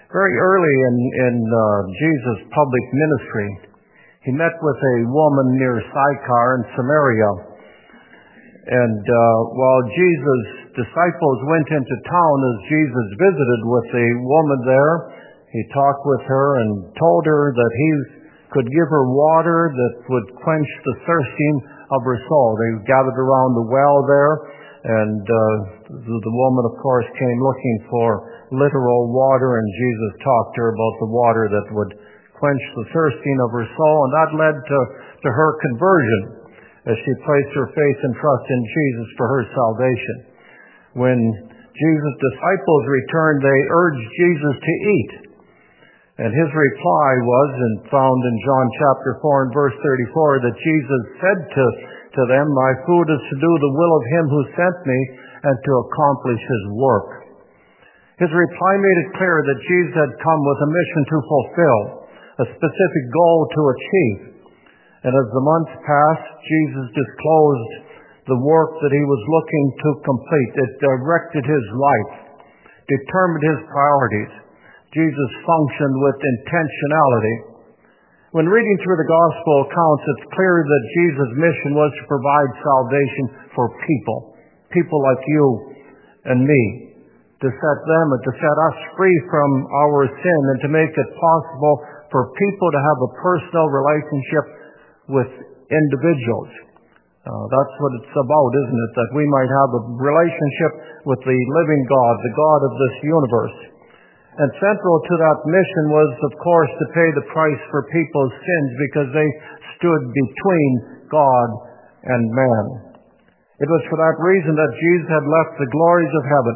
Very early in Jesus' public ministry, he met with a woman near Sychar in Samaria. And while Jesus' disciples went into town as Jesus visited with the woman there, he talked with her and told her that he could give her water that would quench the thirsting of her soul. They gathered around the well there, and the woman, of course, came looking for literal water, and Jesus talked to her about the water that would quench the thirsting of her soul, and that led to her conversion as she placed her faith and trust in Jesus for her salvation. When Jesus' disciples returned, they urged Jesus to eat. And his reply was, and found in John chapter 4 and verse 34, that Jesus said to them, "My food is to do the will of him who sent me and to accomplish his work." His reply made it clear that Jesus had come with a mission to fulfill, a specific goal to achieve. And as the months passed, Jesus disclosed the work that he was looking to complete. It directed his life, determined his priorities. Jesus functioned with intentionality. When reading through the gospel accounts, it's clear that Jesus' mission was to provide salvation for people like you and me, to set them and to set us free from our sin and to make it possible for people to have a personal relationship with individuals. That's what it's about, isn't it? That we might have a relationship with the living God, the God of this universe. And central to that mission was, of course, to pay the price for people's sins because they stood between God and man. It was for that reason that Jesus had left the glories of heaven.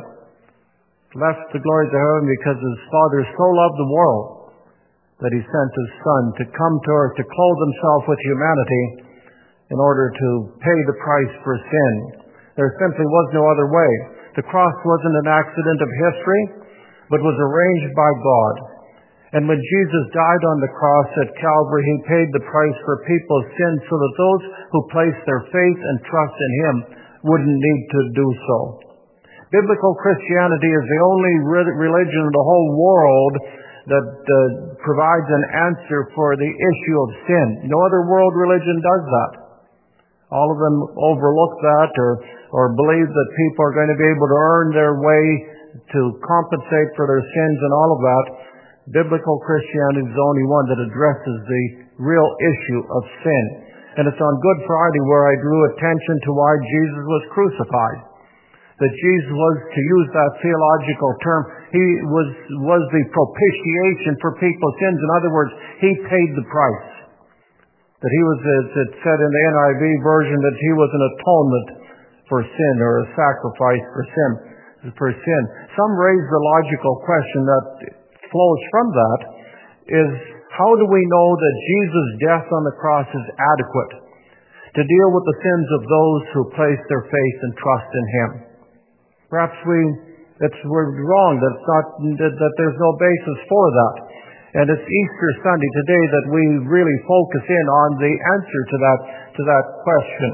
Because his Father so loved the world that he sent his Son to come to earth, to clothe himself with humanity in order to pay the price for sin. There simply was no other way. The cross wasn't an accident of history, but was arranged by God. And when Jesus died on the cross at Calvary, he paid the price for people's sins so that those who placed their faith and trust in him wouldn't need to do so. Biblical Christianity is the only religion in the whole world that provides an answer for the issue of sin. No other world religion does that. All of them overlook that or believe that people are going to be able to earn their way to compensate for their sins and all of that. Biblical Christianity is the only one that addresses the real issue of sin. And it's on Good Friday where I drew attention to why Jesus was crucified. That Jesus was, to use that theological term, he was the propitiation for people's sins. In other words, he paid the price. That he was, as it said in the NIV version, that he was an atonement for sin, or a sacrifice for sin. Some raise the logical question that flows from that is, how do we know that Jesus' death on the cross is adequate to deal with the sins of those who place their faith and trust in him? Perhaps we're wrong, that there's no basis for that. And it's Easter Sunday today that we really focus in on the answer to that question.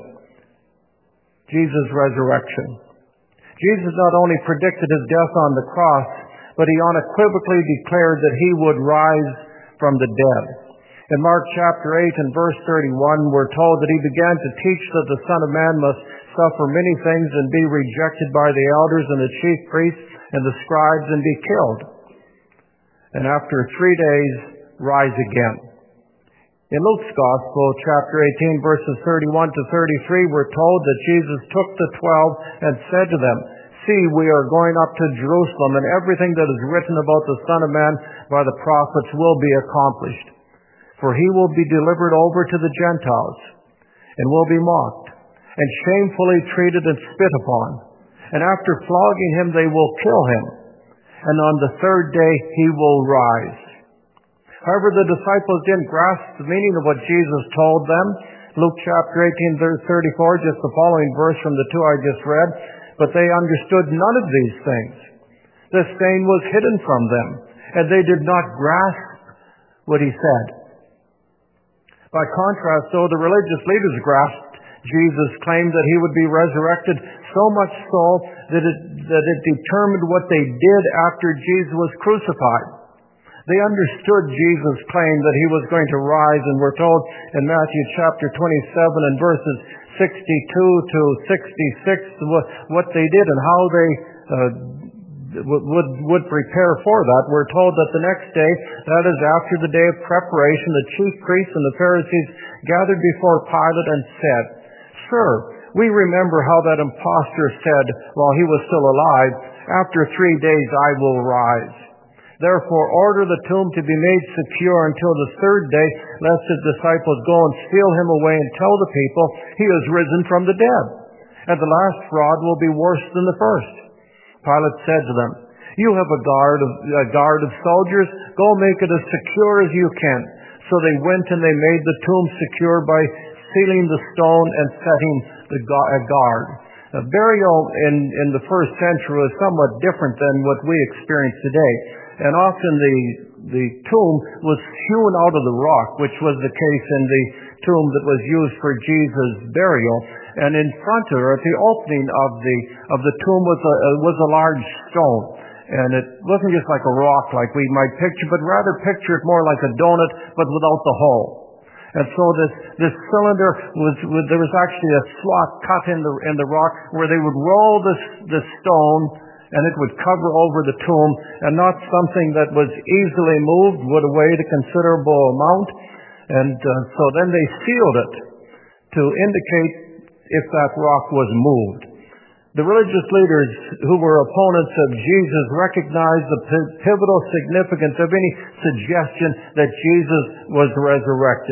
Jesus' resurrection. Jesus not only predicted his death on the cross, but he unequivocally declared that he would rise from the dead. In Mark chapter 8 and verse 31, we're told that he began to teach that the Son of Man must suffer many things and be rejected by the elders and the chief priests and the scribes and be killed, and after 3 days rise again. In Luke's Gospel, chapter 18, verses 31 to 33, we're told that Jesus took the 12 and said to them, "See, we are going up to Jerusalem, and everything that is written about the Son of Man by the prophets will be accomplished. For he will be delivered over to the Gentiles, and will be mocked, and shamefully treated and spit upon. And after flogging him, they will kill him. And on the third day he will rise." However, the disciples didn't grasp the meaning of what Jesus told them. Luke chapter 18, verse 34, just the following verse from the two I just read. But they understood none of these things. The stain was hidden from them, and they did not grasp what he said. By contrast, though, the religious leaders grasped Jesus' claim that he would be resurrected, so much so that it determined what they did after Jesus was crucified. They understood Jesus' claim that he was going to rise, and we're told in Matthew chapter 27 and verses 62 to 66 what they did and how they would prepare for that. We're told that the next day, that is after the day of preparation, the chief priests and the Pharisees gathered before Pilate and said, "Sir, we remember how that impostor said while he was still alive, 'After 3 days I will rise.' Therefore order the tomb to be made secure until the third day, lest his disciples go and steal him away and tell the people, 'He is risen from the dead.' And the last fraud will be worse than the first." Pilate said to them, "You have a guard of soldiers. Go make it as secure as you can." So they went and they made the tomb secure by sealing the stone and setting a guard. Burial in the first century was somewhat different than what we experience today. And often the tomb was hewn out of the rock, which was the case in the tomb that was used for Jesus' burial. And in front of her, at the opening of the tomb, was a large stone. And it wasn't just like a rock like we might picture, but rather picture it more like a donut, but without the hole. And so this cylinder there was actually a slot cut in the rock where they would roll this stone, and it would cover over the tomb, and not something that was easily moved, would weigh a considerable amount. And so then they sealed it to indicate if that rock was moved. The religious leaders who were opponents of Jesus recognized the pivotal significance of any suggestion that Jesus was resurrected.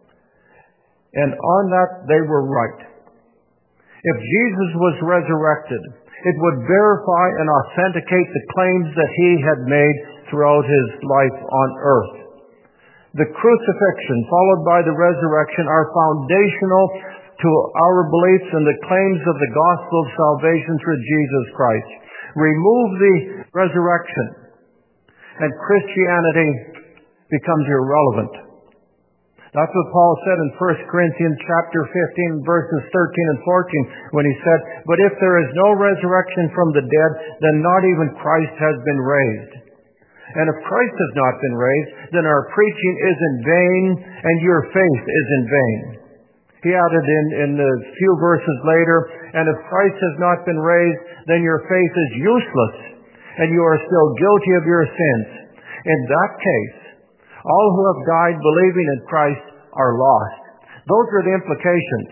And on that, they were right. If Jesus was resurrected, it would verify and authenticate the claims that he had made throughout his life on earth. The crucifixion followed by the resurrection are foundational to our beliefs and the claims of the gospel of salvation through Jesus Christ. Remove the resurrection, and Christianity becomes irrelevant. That's what Paul said in 1 Corinthians chapter 15, verses 13 and 14, when he said, "But if there is no resurrection from the dead, then not even Christ has been raised. And if Christ has not been raised, then our preaching is in vain, and your faith is in vain." He added in a few verses later, "And if Christ has not been raised, then your faith is useless, and you are still guilty of your sins. In that case, all who have died believing in Christ are lost." Those are the implications.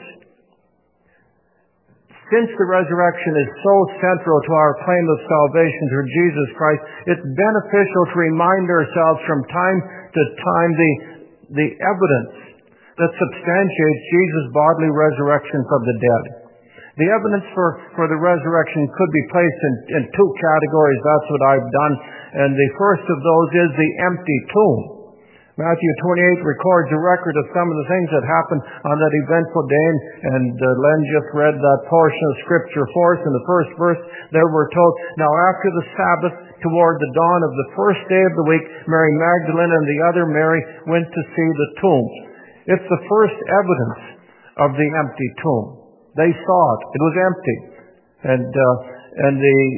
Since the resurrection is so central to our claim of salvation through Jesus Christ, it's beneficial to remind ourselves from time to time the evidence that substantiates Jesus' bodily resurrection from the dead. The evidence for the resurrection could be placed in two categories. That's what I've done. And the first of those is the empty tomb. Matthew 28 records a record of some of the things that happened on that eventful day, and Len just read that portion of Scripture for us. In the first verse, there we're told, "Now after the Sabbath, toward the dawn of the first day of the week, Mary Magdalene and the other Mary went to see the tomb." It's the first evidence of the empty tomb. They saw it. It was empty. And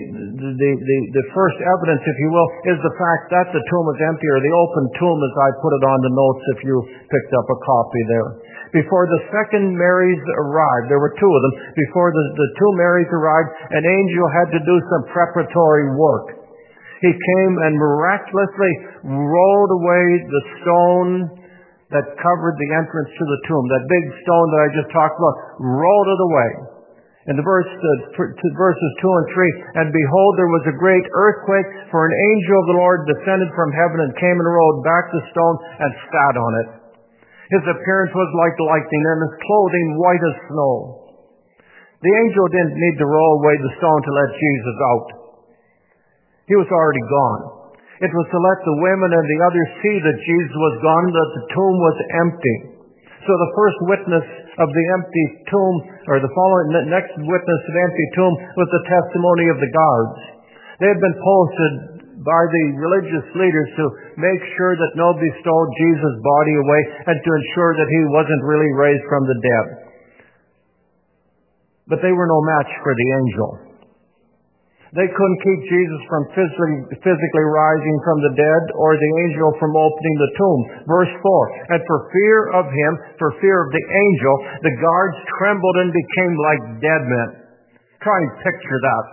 the first evidence, if you will, is the fact that the tomb is empty, or the open tomb, as I put it on the notes if you picked up a copy there. Before the second Marys arrived, there were two of them, before the two Marys arrived, an angel had to do some preparatory work. He came and miraculously rolled away the stone that covered the entrance to the tomb. That big stone that I just talked about, rolled it away. In the verses 2 and 3, "And behold, there was a great earthquake, for an angel of the Lord descended from heaven and came and rolled back the stone and sat on it. His appearance was like lightning, and his clothing white as snow." The angel didn't need to roll away the stone to let Jesus out. He was already gone. It was to let the women and the others see that Jesus was gone, that the tomb was empty. So the first witness of the empty tomb, or the next witness of the empty tomb, was the testimony of the guards. They had been posted by the religious leaders to make sure that nobody stole Jesus' body away, and to ensure that he wasn't really raised from the dead. But they were no match for the angel. They couldn't keep Jesus from physically rising from the dead or the angel from opening the tomb. Verse 4, and for fear of him, for fear of the angel, the guards trembled and became like dead men. Try and picture that.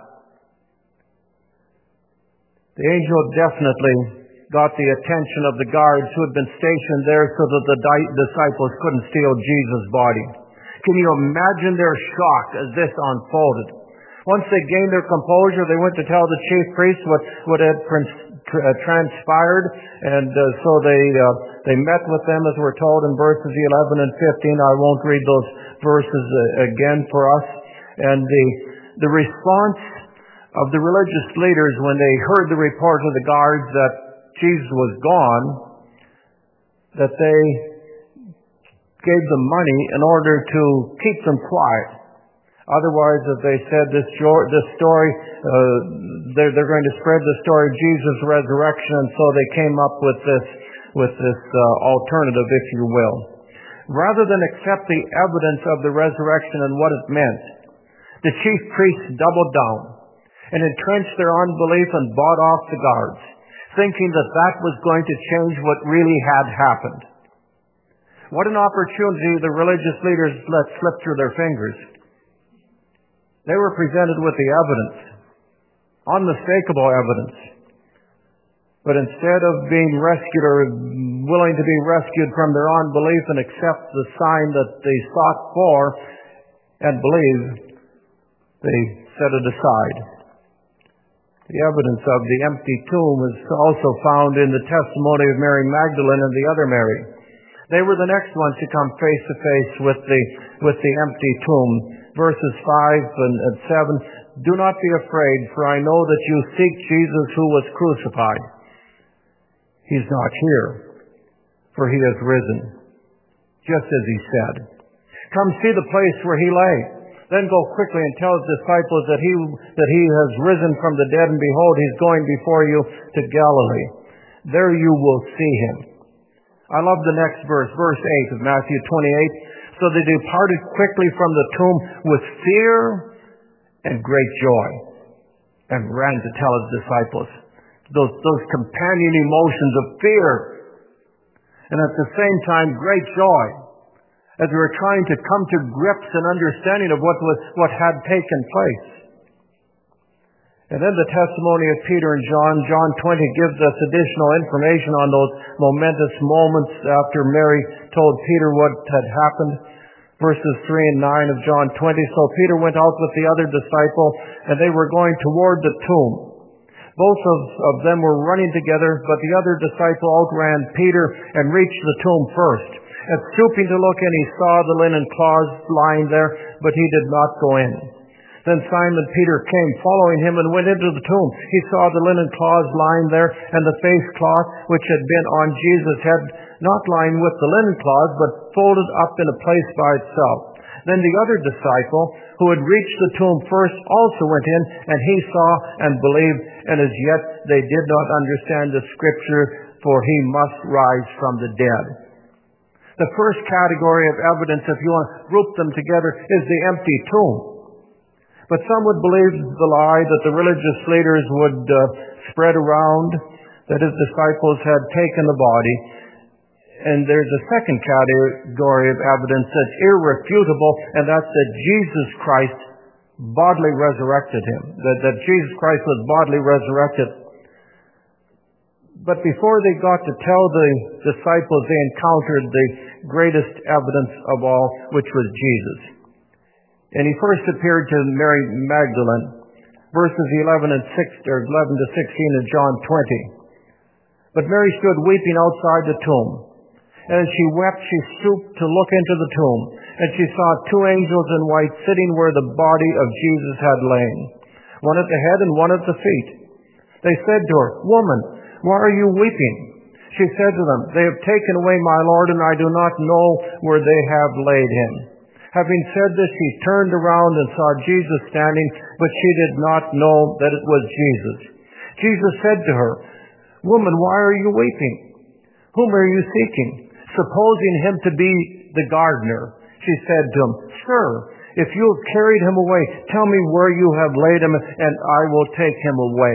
The angel definitely got the attention of the guards who had been stationed there so that the disciples couldn't steal Jesus' body. Can you imagine their shock as this unfolded? Once they gained their composure, they went to tell the chief priests what had transpired, and so they met with them, as we're told in verses 11 and 15. I won't read those verses again for us. And the response of the religious leaders when they heard the report of the guards that Jesus was gone, that they gave them money in order to keep them quiet. Otherwise, as they said, this story, they're going to spread the story of Jesus' resurrection, and so they came up with this alternative, if you will. Rather than accept the evidence of the resurrection and what it meant, the chief priests doubled down and entrenched their unbelief and bought off the guards, thinking that was going to change what really had happened. What an opportunity the religious leaders let slip through their fingers. They were presented with the evidence, unmistakable evidence. But instead of being rescued or willing to be rescued from their unbelief and accept the sign that they sought for and believed, they set it aside. The evidence of the empty tomb is also found in the testimony of Mary Magdalene and the other Mary. They were the next ones to come face to face with the empty tomb. Verses 5 and 7, do not be afraid, for I know that you seek Jesus who was crucified. He's not here, for he has risen, just as he said. Come see the place where he lay. Then go quickly and tell his disciples that he has risen from the dead, and behold, he's going before you to Galilee. There you will see him. I love the next verse, verse 8 of Matthew 28. So they departed quickly from the tomb with fear and great joy, and ran to tell his disciples. Those companion emotions of fear, and at the same time great joy, as we were trying to come to grips and understanding of what had taken place. And then the testimony of Peter and John. John 20 gives us additional information on those momentous moments after Mary told Peter what had happened. Verses 3 and 9 of John 20. So Peter went out with the other disciple, and they were going toward the tomb. Both of them were running together, but the other disciple outran Peter and reached the tomb first. And stooping to look in, he saw the linen cloths lying there, but he did not go in. Then Simon Peter came, following him, and went into the tomb. He saw the linen cloths lying there, and the face cloth which had been on Jesus' head, not lying with the linen cloths, but folded up in a place by itself. Then the other disciple, who had reached the tomb first, also went in, and he saw and believed, and as yet they did not understand the scripture, for he must rise from the dead. The first category of evidence, if you want to group them together, is the empty tomb. But some would believe the lie that the religious leaders would spread around, that his disciples had taken the body. And there's a second category of evidence that's irrefutable, and that's that Jesus Christ bodily resurrected him, that Jesus Christ was bodily resurrected. But before they got to tell the disciples, they encountered the greatest evidence of all, which was Jesus. And he first appeared to Mary Magdalene, verses 11 to 16 of John 20. But Mary stood weeping outside the tomb. And as she wept, she stooped to look into the tomb. And she saw two angels in white sitting where the body of Jesus had lain, one at the head and one at the feet. They said to her, "Woman, why are you weeping?" She said to them, "They have taken away my Lord, and I do not know where they have laid him." Having said this, she turned around and saw Jesus standing, but she did not know that it was Jesus. Jesus said to her, "Woman, why are you weeping? Whom are you seeking?" Supposing him to be the gardener, she said to him, "Sir, If you have carried him away, tell me where you have laid him, and I will take him away."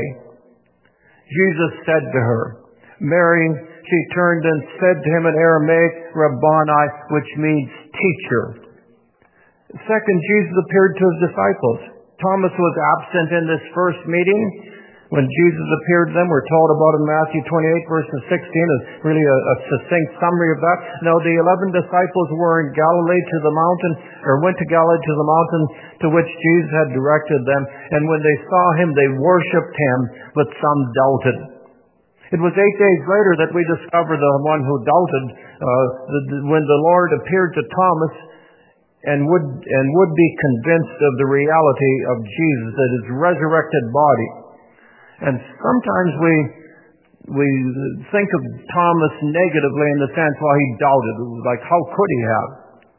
Jesus said to her, "Mary." She turned and said to him in Aramaic, "Rabboni," which means teacher. Second, Jesus appeared to his disciples. Thomas was absent in this first meeting. When Jesus appeared to them, we're told about in Matthew 28, verses 16, is really a succinct summary of that. Now, the 11 disciples were in Galilee to the mountain, or went to Galilee to the mountain to which Jesus had directed them. And when they saw him, they worshipped him, but some doubted. It was 8 days later that we discovered the one who doubted, when the Lord appeared to Thomas and would be convinced of the reality of Jesus, that his resurrected body. And sometimes we think of Thomas negatively in the sense, well, he doubted. Like, how could he have?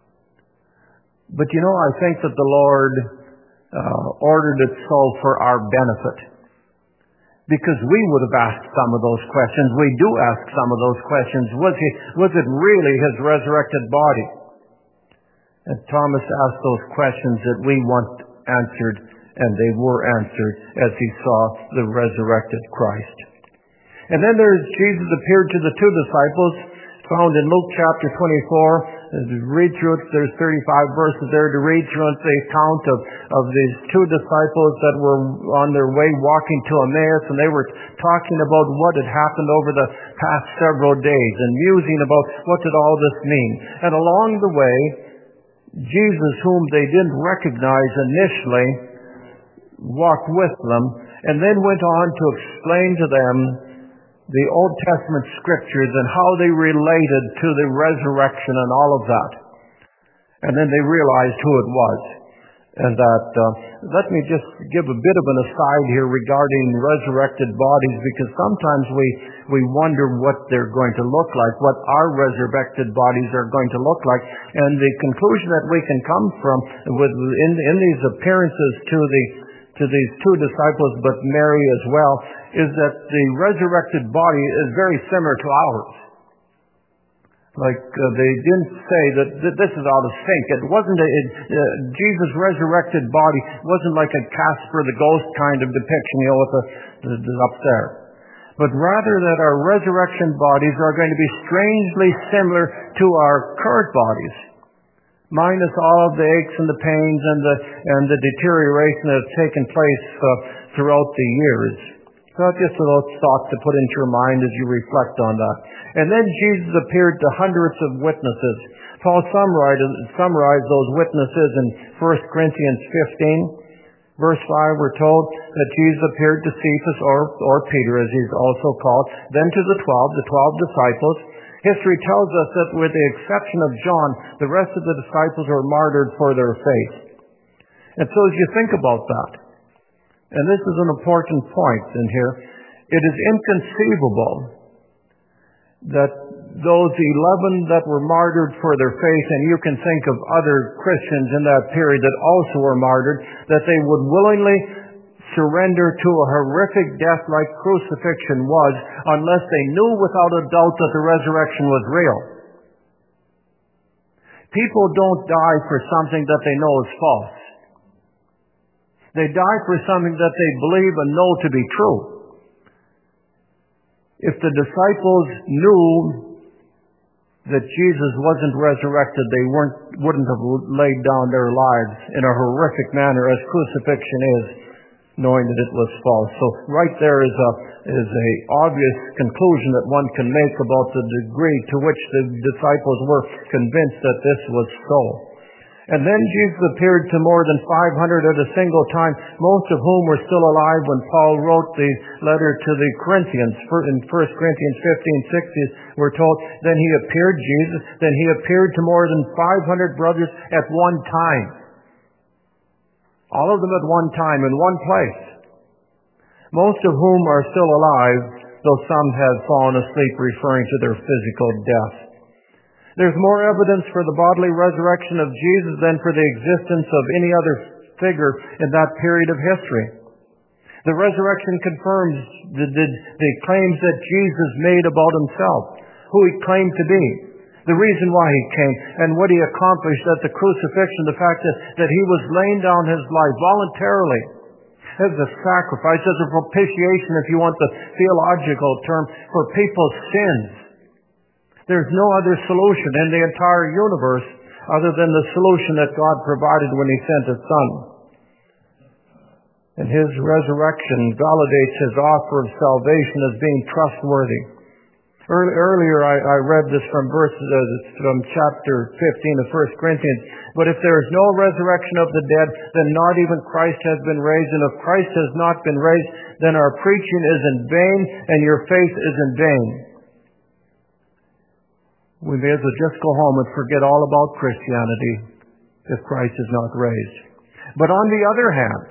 But I think that the Lord ordered it so for our benefit. Because we would have asked some of those questions. We do ask some of those questions. Was it really his resurrected body? And Thomas asked those questions that we want answered, and they were answered as he saw the resurrected Christ. And then Jesus appeared to the two disciples, found in Luke chapter 24. Read through it. There's 35 verses there to read through. It's the account of these two disciples that were on their way walking to Emmaus, and they were talking about what had happened over the past several days and musing about what did all this mean. And along the way, Jesus, whom they didn't recognize initially, walked with them and then went on to explain to them the Old Testament scriptures and how they related to the resurrection and all of that. And then they realized who it was. And that, let me just give a bit of an aside here regarding resurrected bodies, because sometimes we wonder what they're going to look like, what our resurrected bodies are going to look like. And the conclusion that we can come from in these appearances to these two disciples, but Mary as well, is that the resurrected body is very similar to ours. Like they didn't say that this is out of sync. It wasn't Jesus' resurrected body wasn't like a Casper the Ghost kind of depiction, with the up there. But rather that our resurrection bodies are going to be strangely similar to our current bodies, minus all of the aches and the pains and the deterioration that has taken place throughout the years. So just a little thought to put into your mind as you reflect on that. And then Jesus appeared to hundreds of witnesses. Paul summarized those witnesses in 1 Corinthians 15. Verse 5, we're told that Jesus appeared to Cephas, or Peter as he's also called, then to the 12 disciples. History tells us that with the exception of John, the rest of the disciples were martyred for their faith. And so as you think about that, and this is an important point in here, it is inconceivable that those 11 that were martyred for their faith, and you can think of other Christians in that period that also were martyred, that they would willingly surrender to a horrific death like crucifixion was, unless they knew without a doubt that the resurrection was real. People don't die for something that they know is false. They die for something that they believe and know to be true. If the disciples knew that Jesus wasn't resurrected, they wouldn't have laid down their lives in a horrific manner as crucifixion is, knowing that it was false. So right there is a obvious conclusion that one can make about the degree to which the disciples were convinced that this was so. And then Jesus appeared to more than 500 at a single time, most of whom were still alive when Paul wrote the letter to the Corinthians. In 1 Corinthians 15:6, we're told, then he appeared to more than 500 brothers at one time. All of them at one time, in one place. Most of whom are still alive, though some have fallen asleep, referring to their physical death. There's more evidence for the bodily resurrection of Jesus than for the existence of any other figure in that period of history. The resurrection confirms the claims that Jesus made about himself, who he claimed to be. the reason why He came, and what He accomplished at the crucifixion, the fact that He was laying down His life voluntarily as a sacrifice, as a propitiation, if you want the theological term, for people's sins. There's no other solution in the entire universe other than the solution that God provided when He sent His Son. And His resurrection validates His offer of salvation as being trustworthy. Earlier I read this from chapter 15 of 1 Corinthians. But if there is no resurrection of the dead, then not even Christ has been raised. And if Christ has not been raised, then our preaching is in vain and your faith is in vain. We may as well just go home and forget all about Christianity if Christ is not raised. But on the other hand,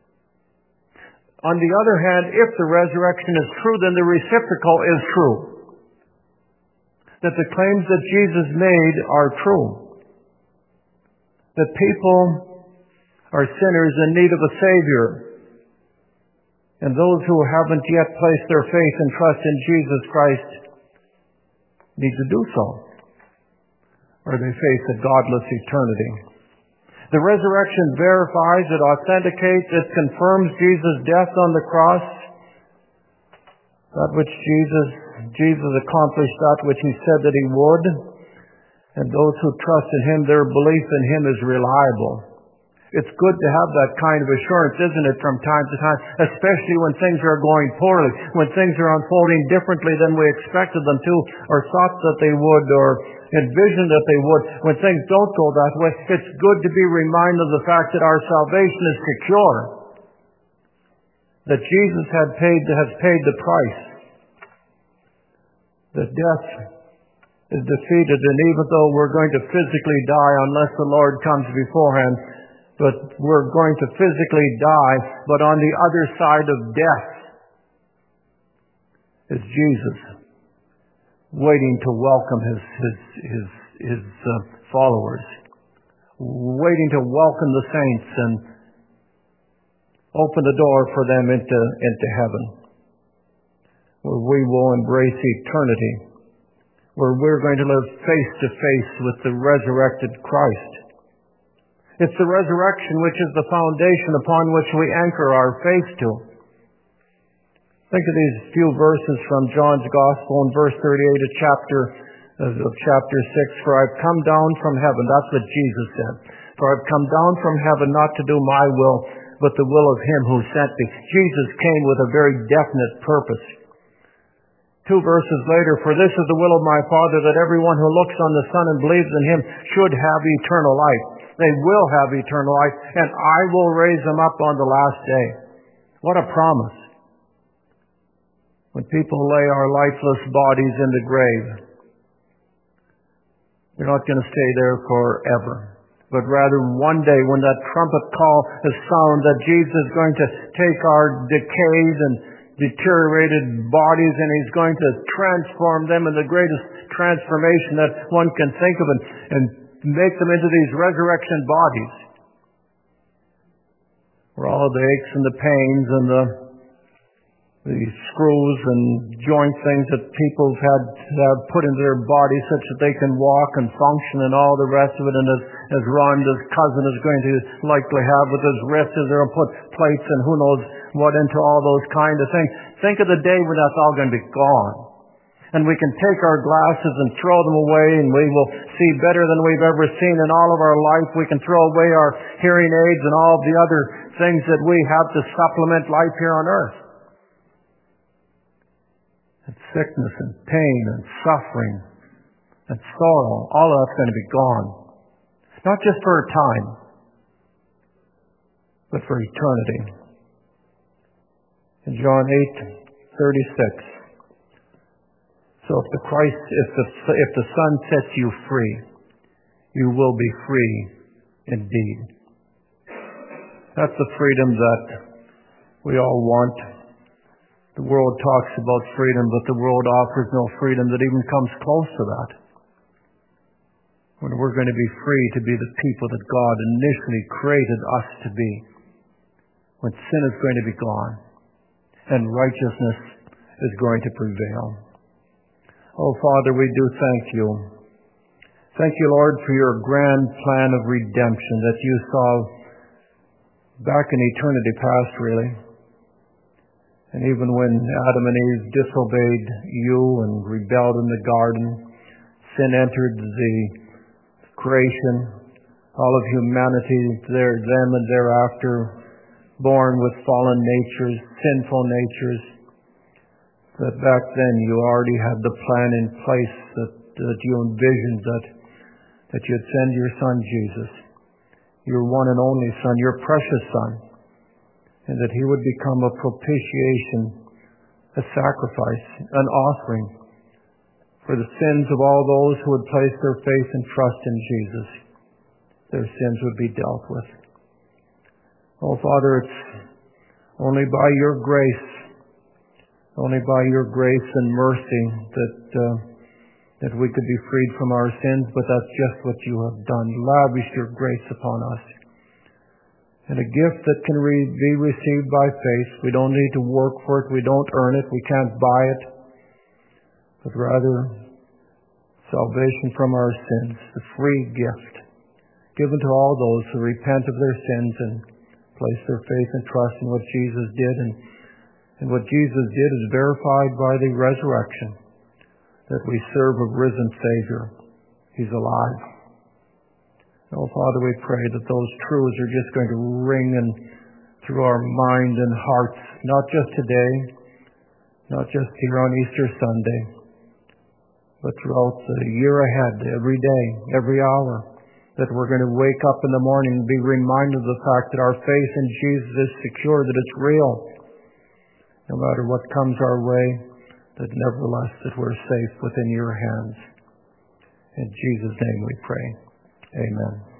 if the resurrection is true, then the reciprocal is true. That the claims that Jesus made are true. That people are sinners in need of a Savior. And those who haven't yet placed their faith and trust in Jesus Christ need to do so, or they face a godless eternity. The resurrection verifies, it authenticates, it confirms Jesus' death on the cross. That which Jesus accomplished, that which He said that He would. And those who trust in Him, their belief in Him is reliable. It's good to have that kind of assurance, isn't it, from time to time, especially when things are going poorly, when things are unfolding differently than we expected them to, or thought that they would, or envisioned that they would. When things don't go that way, it's good to be reminded of the fact that our salvation is secure, that Jesus has paid the price, that death is defeated, and even though we're going to physically die unless the Lord comes beforehand, but we're going to physically die, but on the other side of death is Jesus, waiting to welcome his followers, waiting to welcome the saints and open the door for them into heaven, where we will embrace eternity, where we're going to live face to face with the resurrected Christ. It's the resurrection which is the foundation upon which we anchor our faith to. Think of these few verses from John's Gospel in verse 38 of chapter 6. For I've come down from heaven. That's what Jesus said. For I've come down from heaven not to do my will, but the will of Him who sent me. Jesus came with a very definite purpose. 2 verses later, for this is the will of my Father, that everyone who looks on the Son and believes in Him should have eternal life. They will have eternal life, and I will raise them up on the last day. What a promise. When people lay our lifeless bodies in the grave, they're not going to stay there forever. But rather one day when that trumpet call is sound, that Jesus is going to take our decayed and deteriorated bodies and He's going to transform them in the greatest transformation that one can think of, and make them into these resurrection bodies, where all the aches and the pains and the screws and joint things that people have put into their bodies such that they can walk and function and all the rest of it, and as Rhonda's cousin is going to likely have with his wrist, is they're going to put plates and who knows what into all those kind of things. Think of the day when that's all going to be gone. And we can take our glasses and throw them away, and we will see better than we've ever seen in all of our life. We can throw away our hearing aids and all the other things that we have to supplement life here on earth. And sickness and pain and suffering and sorrow, all of that's going to be gone. Not just for a time, but for eternity. In John 8:36. So if the Son sets you free, you will be free indeed. That's the freedom that we all want. The world talks about freedom, but the world offers no freedom that even comes close to that. When we're going to be free to be the people that God initially created us to be. When sin is going to be gone and righteousness is going to prevail. Oh, Father, we do thank You Thank you, Lord, for your grand plan of redemption that you saw back in eternity past, really. And even when Adam and Eve disobeyed you and rebelled in the garden, sin entered the creation, all of humanity there, then and thereafter, born with fallen natures, sinful natures, that back then you already had the plan in place that you envisioned that you'd send your Son Jesus, your one and only Son, your precious Son, and that he would become a propitiation, a sacrifice, an offering for the sins of all those who would place their faith and trust in Jesus. Their sins would be dealt with. Oh, Father, it's only by your grace and mercy that we could be freed from our sins, but that's just what you have done. Lavish your grace upon us. And a gift that can be received by faith. We don't need to work for it. We don't earn it. We can't buy it. But rather, salvation from our sins, the free gift given to all those who repent of their sins and place their faith and trust in what Jesus did. And what Jesus did is verified by the resurrection, that we serve a risen Savior. He's alive. Oh, Father, we pray that those truths are just going to ring through our mind and hearts, not just today, not just here on Easter Sunday, but throughout the year ahead, every day, every hour, that we're going to wake up in the morning and be reminded of the fact that our faith in Jesus is secure, that it's real, no matter what comes our way, that nevertheless that we're safe within your hands. In Jesus' name we pray. Amen.